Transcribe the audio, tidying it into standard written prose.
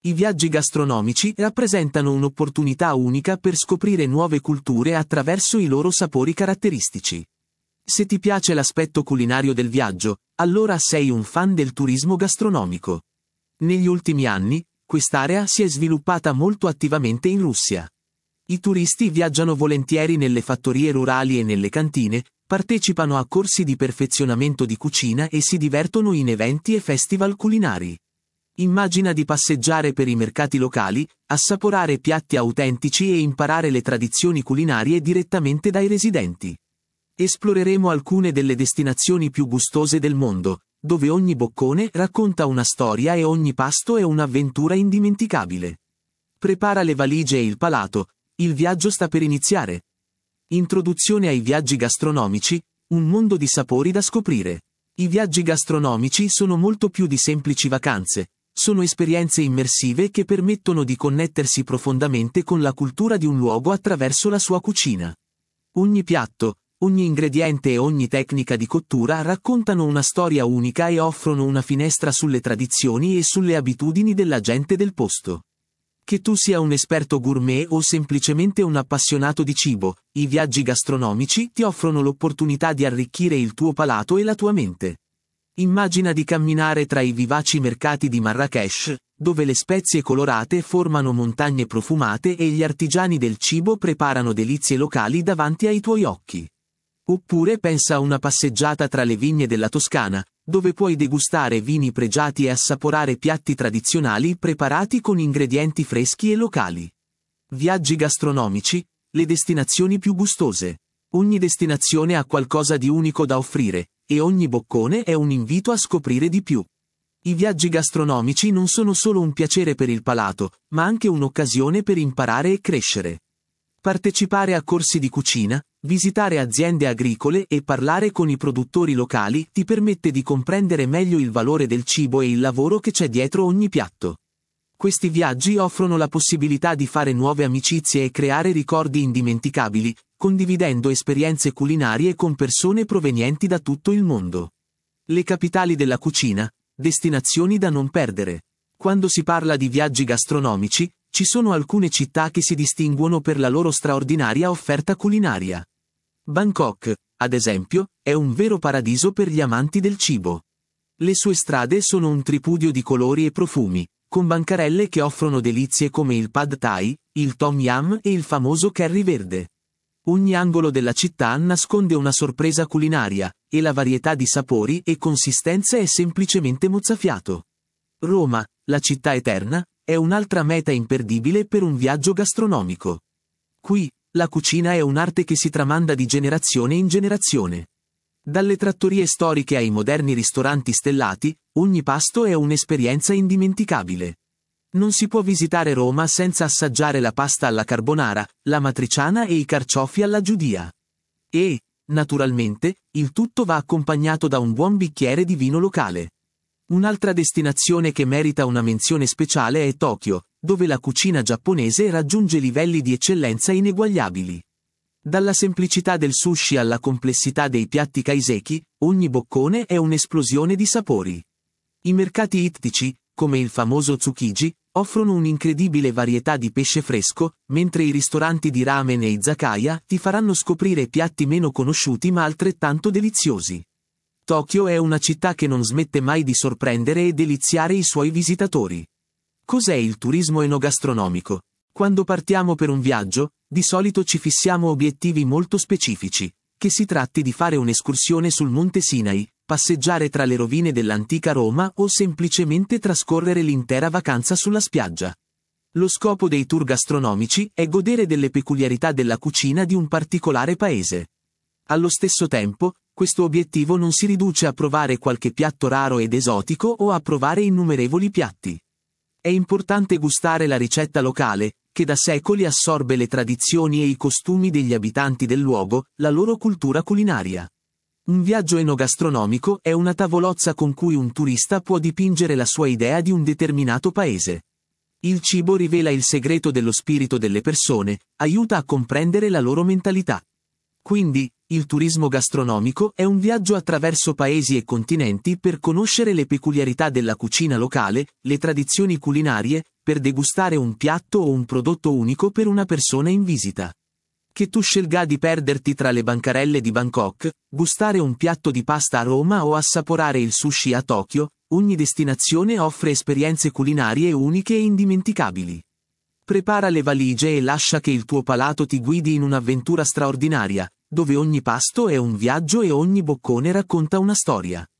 I viaggi gastronomici rappresentano un'opportunità unica per scoprire nuove culture attraverso i loro sapori caratteristici. Se ti piace l'aspetto culinario del viaggio, allora sei un fan del turismo gastronomico. Negli ultimi anni, quest'area si è sviluppata molto attivamente in Russia. I turisti viaggiano volentieri nelle fattorie rurali e nelle cantine, partecipano a corsi di perfezionamento di cucina e si divertono in eventi e festival culinari. Immagina di passeggiare per i mercati locali, assaporare piatti autentici e imparare le tradizioni culinarie direttamente dai residenti. Esploreremo alcune delle destinazioni più gustose del mondo, dove ogni boccone racconta una storia e ogni pasto è un'avventura indimenticabile. Prepara le valigie e il palato, il viaggio sta per iniziare. Introduzione ai viaggi gastronomici, un mondo di sapori da scoprire. I viaggi gastronomici sono molto più di semplici vacanze, sono esperienze immersive che permettono di connettersi profondamente con la cultura di un luogo attraverso la sua cucina. Ogni piatto, ogni ingrediente e ogni tecnica di cottura raccontano una storia unica e offrono una finestra sulle tradizioni e sulle abitudini della gente del posto. Che tu sia un esperto gourmet o semplicemente un appassionato di cibo, i viaggi gastronomici ti offrono l'opportunità di arricchire il tuo palato e la tua mente. Immagina di camminare tra i vivaci mercati di Marrakech, dove le spezie colorate formano montagne profumate e gli artigiani del cibo preparano delizie locali davanti ai tuoi occhi. Oppure pensa a una passeggiata tra le vigne della Toscana, dove puoi degustare vini pregiati e assaporare piatti tradizionali preparati con ingredienti freschi e locali. Viaggi gastronomici, le destinazioni più gustose. Ogni destinazione ha qualcosa di unico da offrire, e ogni boccone è un invito a scoprire di più. I viaggi gastronomici non sono solo un piacere per il palato, ma anche un'occasione per imparare e crescere. Partecipare a corsi di cucina, visitare aziende agricole e parlare con i produttori locali ti permette di comprendere meglio il valore del cibo e il lavoro che c'è dietro ogni piatto. Questi viaggi offrono la possibilità di fare nuove amicizie e creare ricordi indimenticabili, condividendo esperienze culinarie con persone provenienti da tutto il mondo. Le capitali della cucina, destinazioni da non perdere. Quando si parla di viaggi gastronomici, ci sono alcune città che si distinguono per la loro straordinaria offerta culinaria. Bangkok, ad esempio, è un vero paradiso per gli amanti del cibo. Le sue strade sono un tripudio di colori e profumi, con bancarelle che offrono delizie come il pad thai, il tom yum e il famoso curry verde. Ogni angolo della città nasconde una sorpresa culinaria, e la varietà di sapori e consistenze è semplicemente mozzafiato. Roma, la città eterna, è un'altra meta imperdibile per un viaggio gastronomico. Qui, la cucina è un'arte che si tramanda di generazione in generazione. Dalle trattorie storiche ai moderni ristoranti stellati, ogni pasto è un'esperienza indimenticabile. Non si può visitare Roma senza assaggiare la pasta alla carbonara, la matriciana e i carciofi alla giudia. E, naturalmente, il tutto va accompagnato da un buon bicchiere di vino locale. Un'altra destinazione che merita una menzione speciale è Tokyo, dove la cucina giapponese raggiunge livelli di eccellenza ineguagliabili. Dalla semplicità del sushi alla complessità dei piatti kaiseki, ogni boccone è un'esplosione di sapori. I mercati ittici, come il famoso Tsukiji, offrono un'incredibile varietà di pesce fresco, mentre i ristoranti di ramen e izakaya ti faranno scoprire piatti meno conosciuti ma altrettanto deliziosi. Tokyo è una città che non smette mai di sorprendere e deliziare i suoi visitatori. Cos'è il turismo enogastronomico? Quando partiamo per un viaggio, di solito ci fissiamo obiettivi molto specifici, che si tratti di fare un'escursione sul Monte Sinai, passeggiare tra le rovine dell'antica Roma o semplicemente trascorrere l'intera vacanza sulla spiaggia. Lo scopo dei tour gastronomici è godere delle peculiarità della cucina di un particolare paese. Allo stesso tempo, questo obiettivo non si riduce a provare qualche piatto raro ed esotico o a provare innumerevoli piatti. È importante gustare la ricetta locale, che da secoli assorbe le tradizioni e i costumi degli abitanti del luogo, la loro cultura culinaria. Un viaggio enogastronomico è una tavolozza con cui un turista può dipingere la sua idea di un determinato paese. Il cibo rivela il segreto dello spirito delle persone, aiuta a comprendere la loro mentalità. Quindi, Il turismo gastronomico è un viaggio attraverso paesi e continenti per conoscere le peculiarità della cucina locale, le tradizioni culinarie, per degustare un piatto o un prodotto unico per una persona in visita. Che tu scelga di perderti tra le bancarelle di Bangkok, gustare un piatto di pasta a Roma o assaporare il sushi a Tokyo, ogni destinazione offre esperienze culinarie uniche e indimenticabili. Prepara le valigie e lascia che il tuo palato ti guidi in un'avventura straordinaria, dove ogni pasto è un viaggio e ogni boccone racconta una storia.